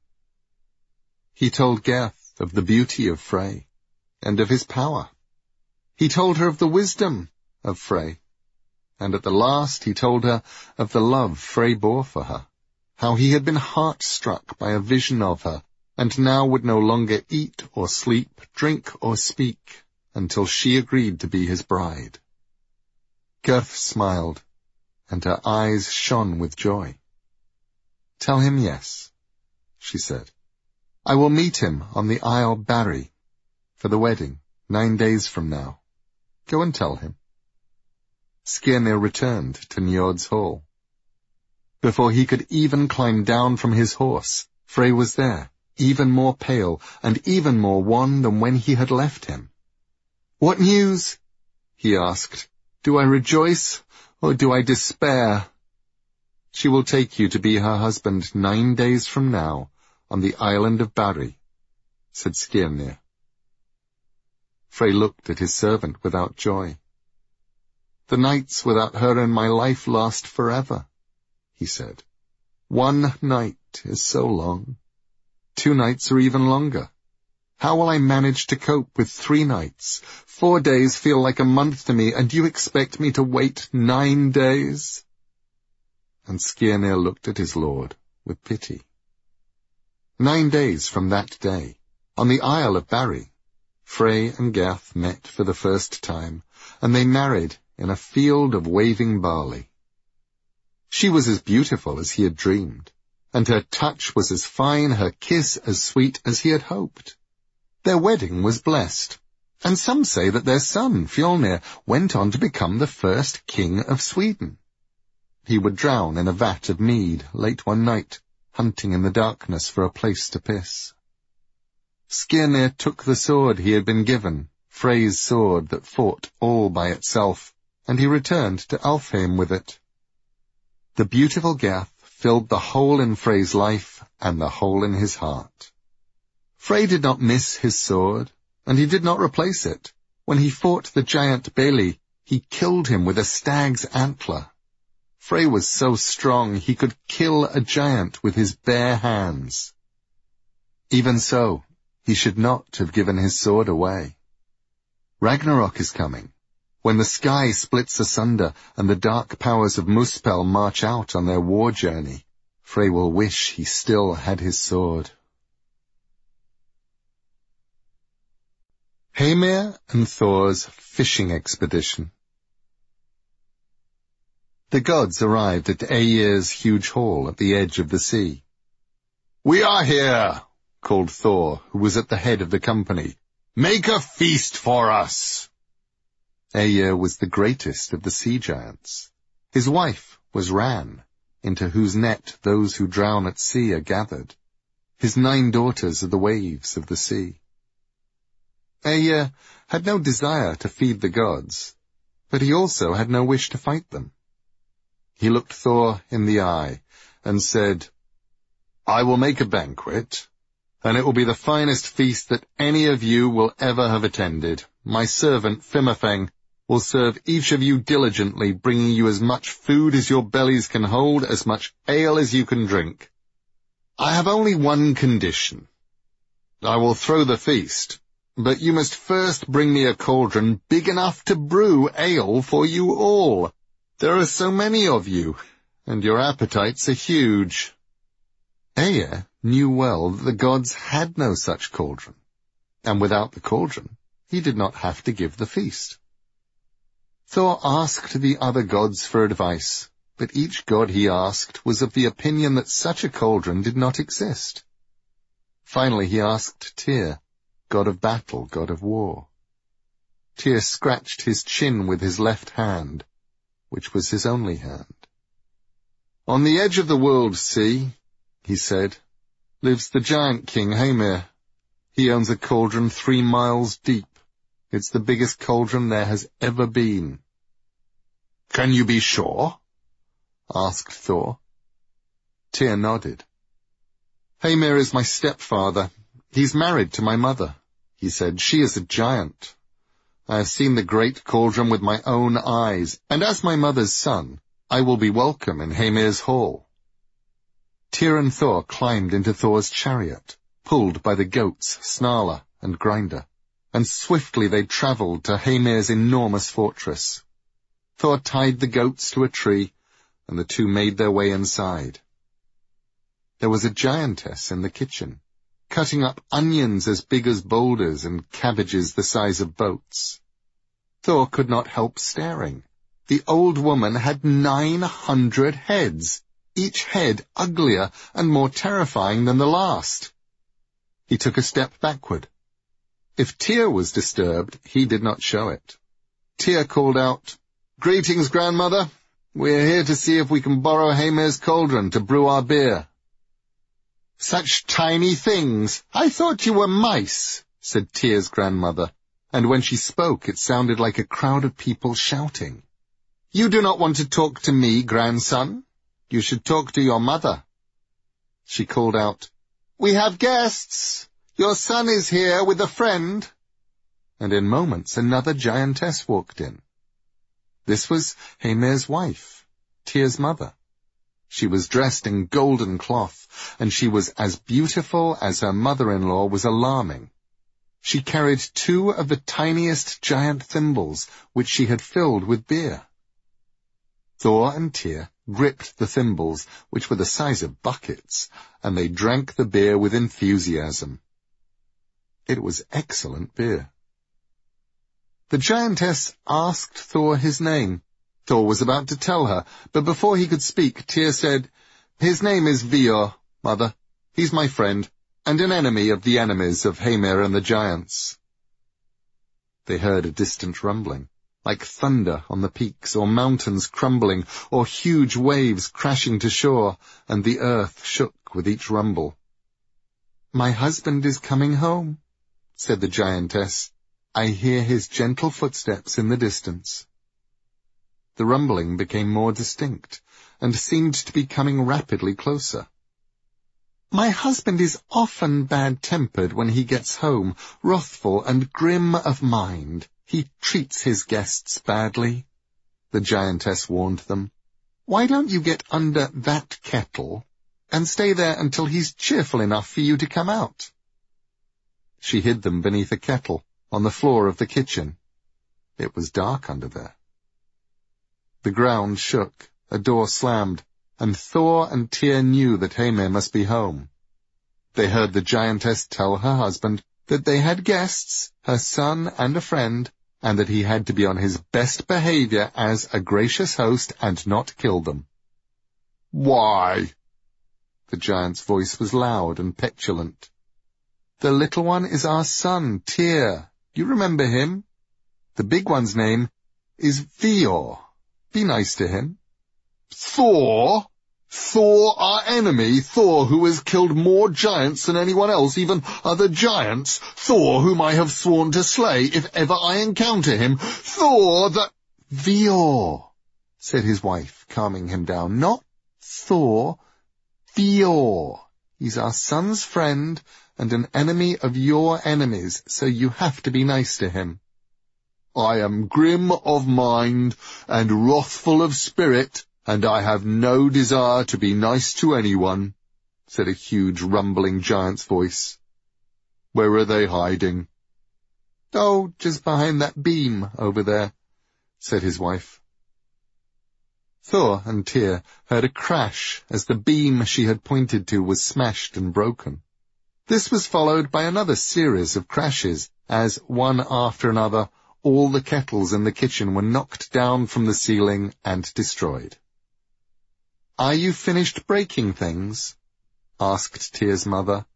He told Gerd of the beauty of Frey and of his power. He told her of the wisdom of Frey, and at the last he told her of the love Frey bore for her, how he had been heart-struck by a vision of her, and now would no longer eat or sleep, drink or speak, until she agreed to be his bride. Gerd smiled, and her eyes shone with joy. "Tell him yes," she said. "I will meet him on the Isle Barry for the wedding, nine days from now. Go and tell him." Skirnir returned to Njord's hall. Before he could even climb down from his horse, Frey was there, even more pale and even more wan than when he had left him. "What news?" he asked. "Do I rejoice, or do I despair?" "She will take you to be her husband nine days from now on the island of Barry," said Skirnir. Frey looked at his servant without joy. "The nights without her in my life last forever," he said. "One night is so long. Two nights are even longer. How will I manage to cope with three nights? Four days feel like a month to me, and you expect me to wait nine days?" And Skirnir looked at his lord with pity. Nine days from that day, on the Isle of Barry, Frey and Gerd met for the first time, and they married in a field of waving barley. She was as beautiful as he had dreamed, and her touch was as fine, her kiss as sweet as he had hoped. Their wedding was blessed, and some say that their son, Fjolnir, went on to become the first king of Sweden. He would drown in a vat of mead late one night, hunting in the darkness for a place to piss. Skirnir took the sword he had been given, Frey's sword that fought all by itself, and he returned to Alfheim with it. The beautiful Gerd filled the hole in Frey's life and the hole in his heart. Frey did not miss his sword, and he did not replace it. When he fought the giant Beli, he killed him with a stag's antler. Frey was so strong he could kill a giant with his bare hands. Even so, he should not have given his sword away. Ragnarok is coming, when the sky splits asunder and the dark powers of Muspel march out on their war journey. Frey will wish he still had his sword. Heimir and Thor's fishing expedition. The gods arrived at Aegir's huge hall at the edge of the sea. "We are here," called Thor, who was at the head of the company. "Make a feast for us." Aegir was the greatest of the sea giants. His wife was Ran, into whose net those who drown at sea are gathered. His nine daughters are the waves of the sea. Aegir had no desire to feed the gods, but he also had no wish to fight them. He looked Thor in the eye and said, "I will make a banquet, and it will be the finest feast that any of you will ever have attended. My servant Fimmerfeng will serve each of you diligently, bringing you as much food as your bellies can hold, as much ale as you can drink. I have only one condition. I will throw the feast, but you must first bring me a cauldron big enough to brew ale for you all. There are so many of you, and your appetites are huge." Aegir knew well that the gods had no such cauldron, and without the cauldron he did not have to give the feast. Thor asked the other gods for advice, but each god he asked was of the opinion that such a cauldron did not exist. Finally he asked Tyr, god of battle, god of war. Tyr scratched his chin with his left hand, which was his only hand. "On the edge of the world sea," he said, "lives the giant king Heimir. He owns a cauldron three miles deep. It's the biggest cauldron there has ever been." "Can you be sure?" asked Thor. Tyr nodded. "Heimir is my stepfather. He's married to my mother," he said. "She is a giant. I have seen the great cauldron with my own eyes, and as my mother's son, I will be welcome in Heimir's hall." Tyr and Thor climbed into Thor's chariot, pulled by the goats Snarla and Grinder, and swiftly they travelled to Heimir's enormous fortress. Thor tied the goats to a tree, and the two made their way inside. There was a giantess in the kitchen, cutting up onions as big as boulders and cabbages the size of boats. Thor could not help staring. The old woman had nine hundred heads, each head uglier and more terrifying than the last. He took a step backward. If Tyr was disturbed, he did not show it. Tyr called out, "Greetings, grandmother. We are here to see if we can borrow Heimir's cauldron to brew our beer." "Such tiny things! I thought you were mice," said Tyr's grandmother, and when she spoke it sounded like a crowd of people shouting. "You do not want to talk to me, grandson. You should talk to your mother." She called out, "We have guests! Your son is here with a friend." And in moments another giantess walked in. This was Heimir's wife, Tyr's mother. She was dressed in golden cloth, and she was as beautiful as her mother-in-law was alarming. She carried two of the tiniest giant thimbles, which she had filled with beer. Thor and Tyr gripped the thimbles, which were the size of buckets, and they drank the beer with enthusiasm. It was excellent beer. The giantess asked Thor his name. Thor was about to tell her, but before he could speak, Tyr said, "His name is Vior, mother. He's my friend, and an enemy of the enemies of Heimir and the giants." They heard a distant rumbling, like thunder on the peaks, or mountains crumbling, or huge waves crashing to shore, and the earth shook with each rumble. "My husband is coming home," said the giantess. "I hear his gentle footsteps in the distance." The rumbling became more distinct, and seemed to be coming rapidly closer. "My husband is often bad-tempered when he gets home, wrathful and grim of mind. He treats his guests badly," the giantess warned them. "Why don't you get under that kettle and stay there until he's cheerful enough for you to come out?" She hid them beneath a kettle on the floor of the kitchen, It was dark under there. The ground shook, a door slammed, and Thor and Tyr knew that Heimir must be home. They heard the giantess tell her husband that they had guests, her son and a friend, and that he had to be on his best behavior as a gracious host and not kill them. "Why?" The giant's voice was loud and petulant. "The little one is our son, Tyr. You remember him? The big one's name is Vior. Be nice to him." "Thor? Thor, our enemy? Thor, who has killed more giants than anyone else, even other giants? Thor, whom I have sworn to slay if ever I encounter him? Thor, that—" "Vior," said his wife, calming him down. "Not Thor, Vior. He's our son's friend and an enemy of your enemies, so you have to be nice to him." "I am grim of mind and wrathful of spirit, and I have no desire to be nice to anyone," said a huge, rumbling giant's voice. "Where are they hiding?" "Oh, just behind that beam over there," said his wife. Thor and Tyr heard a crash as the beam she had pointed to was smashed and broken. This was followed by another series of crashes, as, one after another, all the kettles in the kitchen were knocked down from the ceiling and destroyed. "Are you finished breaking things?" asked Tyr's mother.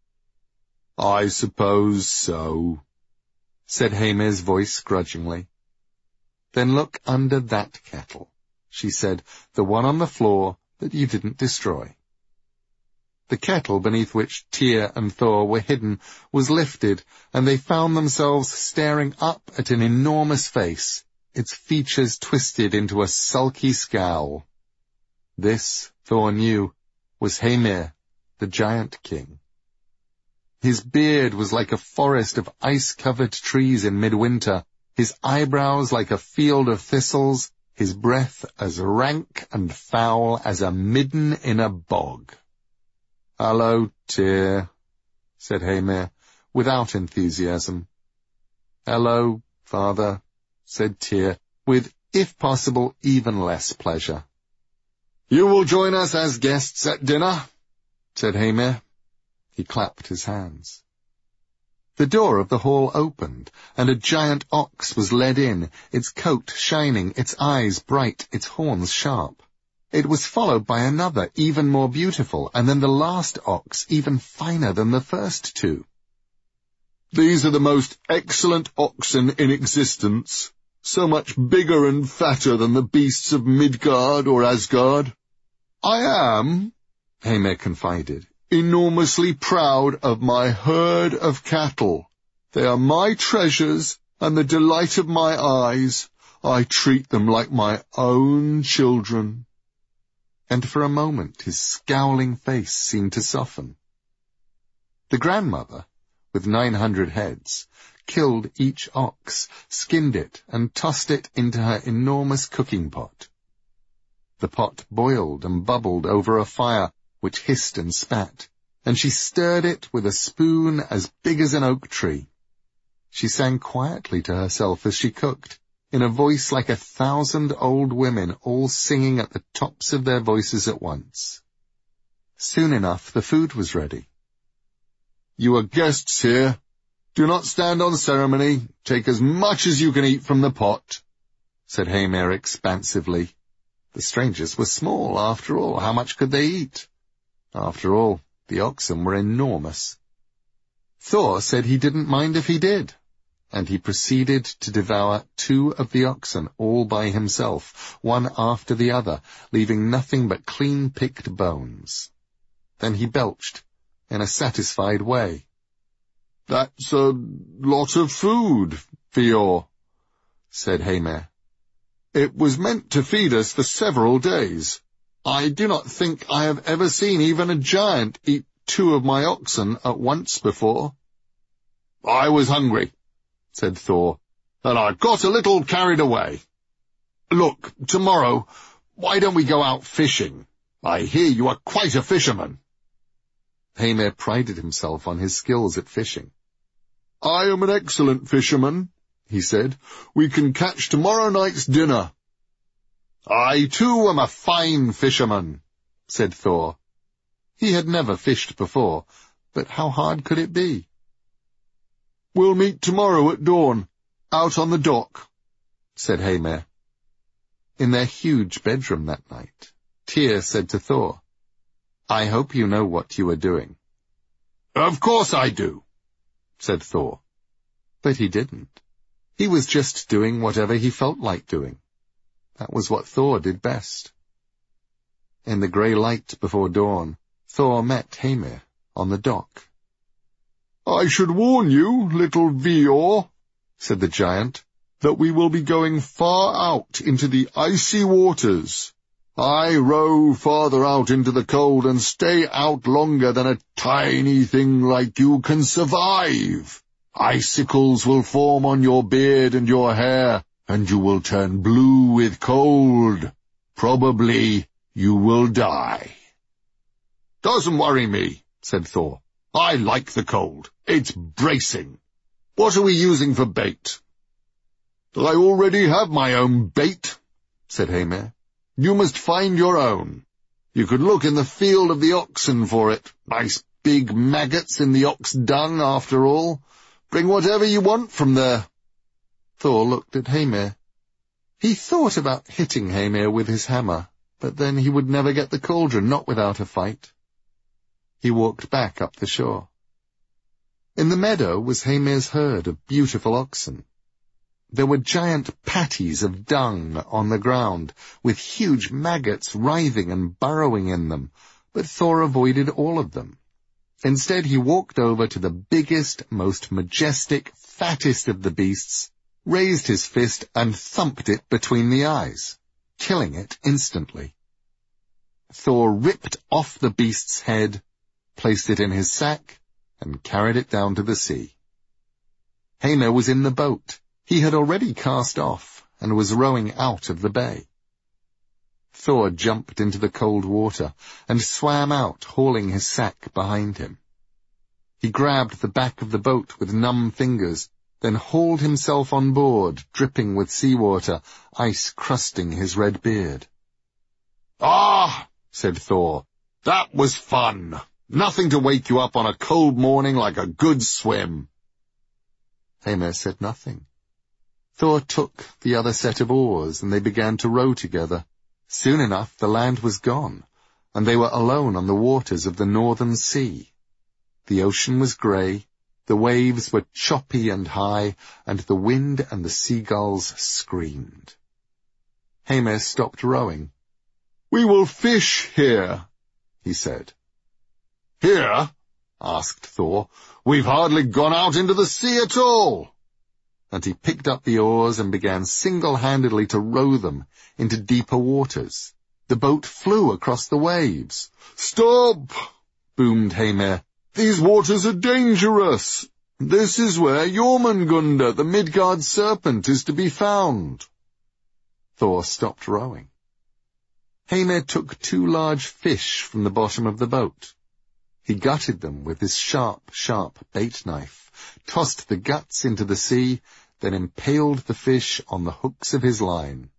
"I suppose so," said Heimir's voice grudgingly. "Then look under that kettle," she said, "the one on the floor that you didn't destroy." The kettle beneath which Tyr and Thor were hidden was lifted, and they found themselves staring up at an enormous face, its features twisted into a sulky scowl. This, Thor knew, was Heimir, the giant king. His beard was like a forest of ice-covered trees in midwinter, his eyebrows like a field of thistles, his breath as rank and foul as a midden in a bog. "Hello, Tyr," said Heimir, without enthusiasm. "Hello, father," said Tyr, with, if possible, even less pleasure. "You will join us as guests at dinner," said Heimir. He clapped his hands. The door of the hall opened, and a giant ox was led in, its coat shining, its eyes bright, its horns sharp. It was followed by another, even more beautiful, and then the last ox, even finer than the first two. "These are the most excellent oxen in existence, so much bigger and fatter than the beasts of Midgard or Asgard. I am," Heimir confided, "enormously proud of my herd of cattle. They are my treasures and the delight of my eyes. I treat them like my own children." And for a moment his scowling face seemed to soften. The grandmother, with nine hundred heads, killed each ox, skinned it, and tossed it into her enormous cooking pot. The pot boiled and bubbled over a fire which hissed and spat, and she stirred it with a spoon as big as an oak tree. She sang quietly to herself as she cooked, in a voice like a thousand old women all singing at the tops of their voices at once. Soon enough the food was ready. "You are guests here. Do not stand on ceremony. Take as much as you can eat from the pot," said Heimir expansively. The strangers were small, after all. How much could they eat? After all, the oxen were enormous. Thor said he didn't mind if he did, and he proceeded to devour two of the oxen all by himself, one after the other, leaving nothing but clean-picked bones. Then he belched in a satisfied way. "That's a lot of food, Vior," said Heimir. "It was meant to feed us for several days. I do not think I have ever seen even a giant eat two of my oxen at once before." "I was hungry," said Thor, "and I got a little carried away. Look, tomorrow, why don't we go out fishing? I hear you are quite a fisherman." Heimir prided himself on his skills at fishing. "I am an excellent fisherman," he said. "We can catch tomorrow night's dinner." "I too am a fine fisherman," said Thor. He had never fished before, but how hard could it be? "We'll meet tomorrow at dawn, out on the dock," said Heimir. In their huge bedroom that night, Tyr said to Thor, "I hope you know what you are doing." "Of course I do," said Thor. But he didn't. He was just doing whatever he felt like doing. That was what Thor did best. In the grey light before dawn, Thor met Heimir on the dock. "I should warn you, little Vior," said the giant, "that we will be going far out into the icy waters. I row farther out into the cold and stay out longer than a tiny thing like you can survive. Icicles will form on your beard and your hair, and you will turn blue with cold. Probably you will die." "Doesn't worry me," said Thor. "I like the cold. It's bracing. What are we using for bait?" "I already have my own bait," said Heimir. "You must find your own. You could look in the field of the oxen for it. Nice big maggots in the ox dung, after all. Bring whatever you want from there." Thor looked at Heimir. He thought about hitting Heimir with his hammer, but then he would never get the cauldron, not without a fight. He walked back up the shore. In the meadow was Heimir's herd of beautiful oxen. There were giant patties of dung on the ground, with huge maggots writhing and burrowing in them, but Thor avoided all of them. Instead, he walked over to the biggest, most majestic, fattest of the beasts, raised his fist and thumped it between the eyes, killing it instantly. Thor ripped off the beast's head, placed it in his sack, and carried it down to the sea. Heimir was in the boat. He had already cast off, and was rowing out of the bay. Thor jumped into the cold water, and swam out, hauling his sack behind him. He grabbed the back of the boat with numb fingers, then hauled himself on board, dripping with seawater, ice crusting his red beard. "Ah," said Thor, "that was fun. Nothing to wake you up on a cold morning like a good swim." Heimir said nothing. Thor took the other set of oars, and they began to row together. Soon enough the land was gone, and they were alone on the waters of the northern sea. The ocean was grey, the waves were choppy and high, and the wind and the seagulls screamed. Heimir stopped rowing. "We will fish here," he said. "Here?" asked Thor. "We've hardly gone out into the sea at all." And he picked up the oars and began single-handedly to row them into deeper waters. The boat flew across the waves. "Stop!" boomed Heimir. "These waters are dangerous. This is where Jormungandr, the Midgard serpent, is to be found." Thor stopped rowing. Heimir took two large fish from the bottom of the boat. He gutted them with his sharp, sharp bait knife, tossed the guts into the sea, then impaled the fish on the hooks of his line.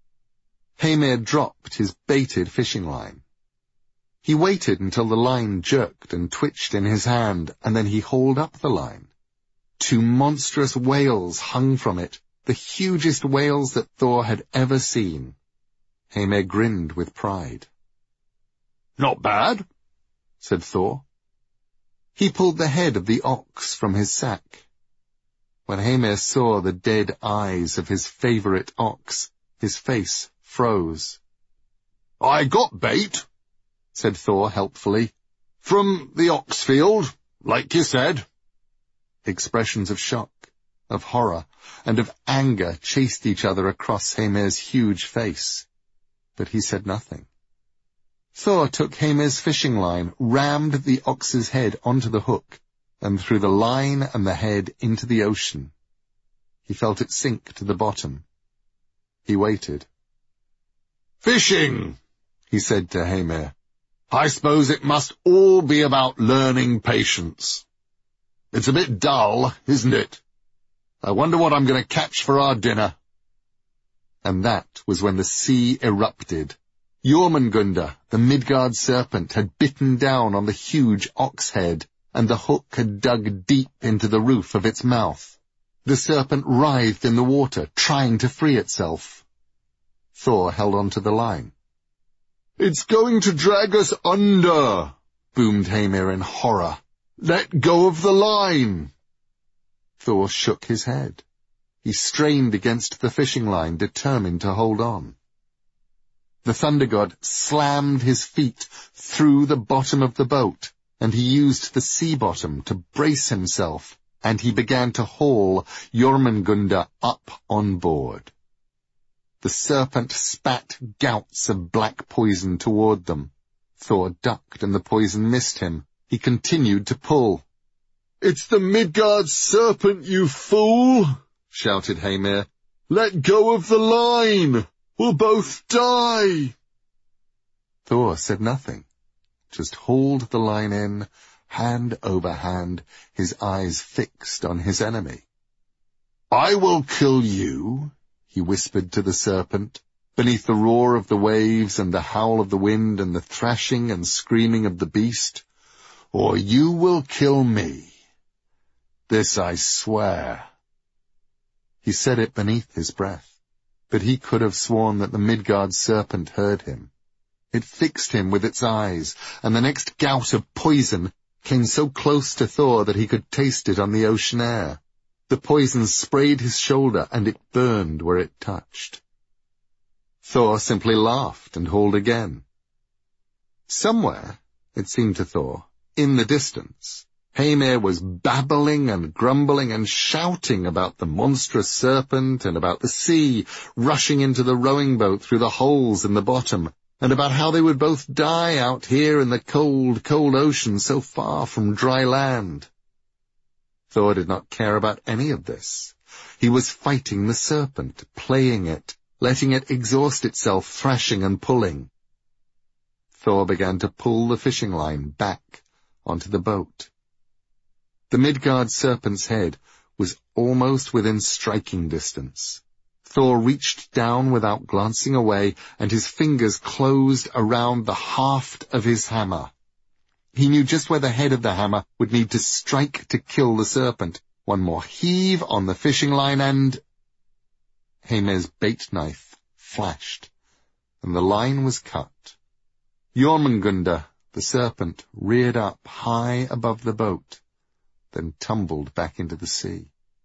Heimir dropped his baited fishing line. He waited until the line jerked and twitched in his hand, and then he hauled up the line. Two monstrous whales hung from it, the hugest whales that Thor had ever seen. Heimir grinned with pride. "Not bad," said Thor. He pulled the head of the ox from his sack. When Heimir saw the dead eyes of his favourite ox, his face froze. "I got bait," said Thor helpfully. "From the ox field, like you said." Expressions of shock, of horror, and of anger chased each other across Heimir's huge face, but he said nothing. Thor took Heimir's fishing line, rammed the ox's head onto the hook, and threw the line and the head into the ocean. He felt it sink to the bottom. He waited. "Fishing," he said to Heimir. "I suppose it must all be about learning patience. It's a bit dull, isn't it? I wonder what I'm going to catch for our dinner." And that was when the sea erupted. Jormungandr, the Midgard serpent, had bitten down on the huge ox head, and the hook had dug deep into the roof of its mouth. The serpent writhed in the water, trying to free itself. Thor held on to the line. "It's going to drag us under," boomed Heimir in horror. "Let go of the line." Thor shook his head. He strained against the fishing line, determined to hold on. The Thunder God slammed his feet through the bottom of the boat, and he used the sea bottom to brace himself, and he began to haul Jormungandr up on board. The serpent spat gouts of black poison toward them. Thor ducked, and the poison missed him. He continued to pull. "It's the Midgard serpent, you fool!" shouted Heimir. "Let go of the line! We'll both die!" Thor said nothing, just hauled the line in, hand over hand, his eyes fixed on his enemy. "I will kill you," he whispered to the serpent, beneath the roar of the waves and the howl of the wind and the thrashing and screaming of the beast, "or you will kill me. This I swear." He said it beneath his breath, but he could have sworn that the Midgard serpent heard him. It fixed him with its eyes, and the next gout of poison came so close to Thor that he could taste it on the ocean air. The poison sprayed his shoulder, and it burned where it touched. Thor simply laughed and hauled again. Somewhere, it seemed to Thor, in the distance, Heimir was babbling and grumbling and shouting about the monstrous serpent and about the sea rushing into the rowing boat through the holes in the bottom, and about how they would both die out here in the cold, cold ocean so far from dry land. Thor did not care about any of this. He was fighting the serpent, playing it, letting it exhaust itself thrashing and pulling. Thor began to pull the fishing line back onto the boat. The Midgard serpent's head was almost within striking distance. Thor reached down without glancing away, and his fingers closed around the haft of his hammer. He knew just where the head of the hammer would need to strike to kill the serpent. One more heave on the fishing line, and Heimir's bait knife flashed, and the line was cut. Jormungandr, the serpent, reared up high above the boat, then tumbled back into the sea.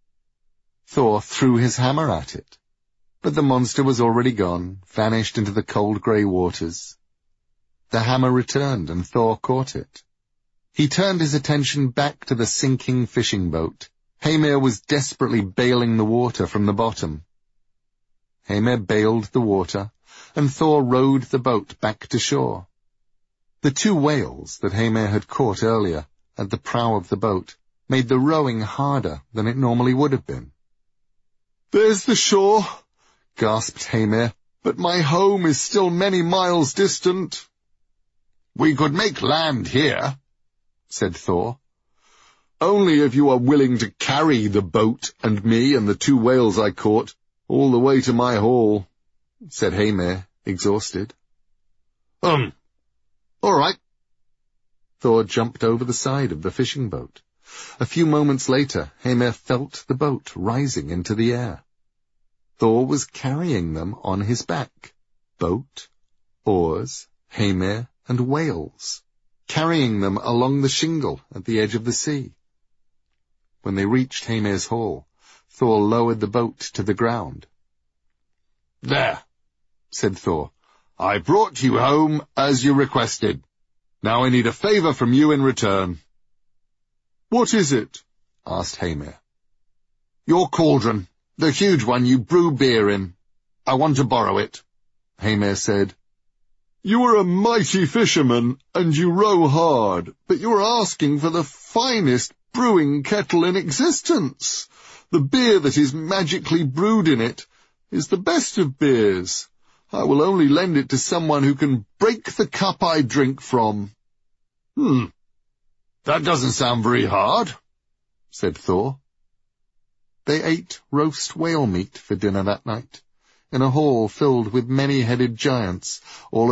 Thor threw his hammer at it, but the monster was already gone, vanished into the cold grey waters. The hammer returned, and Thor caught it. He turned his attention back to the sinking fishing boat. Heimir was desperately bailing the water from the bottom. Heimir bailed the water, and Thor rowed the boat back to shore. The two whales that Heimir had caught earlier at the prow of the boat made the rowing harder than it normally would have been. "There's the shore," gasped Heimir, "but my home is still many miles distant." "We could make land here," said Thor. "Only if you are willing to carry the boat and me and the two whales I caught all the way to my hall," said Heimir, exhausted. Um, all right." Thor jumped over the side of the fishing boat. A few moments later, Heimir felt the boat rising into the air. Thor was carrying them on his back. Boat, oars, Heimir, and whales, carrying them along the shingle at the edge of the sea. When they reached Heimir's hall, Thor lowered the boat to the ground. "There," said Thor. "I brought you home as you requested. Now I need a favour from you in return." "What is it?" asked Heimir. "Your cauldron, the huge one you brew beer in. I want to borrow it," Heimir said. "You are a mighty fisherman, and you row hard, but you are asking for the finest brewing kettle in existence. The beer that is magically brewed in it is the best of beers. I will only lend it to someone who can break the cup I drink from." "Hmm, that doesn't sound very hard," said Thor. They ate roast whale meat for dinner that night, in a hall filled with many-headed giants, all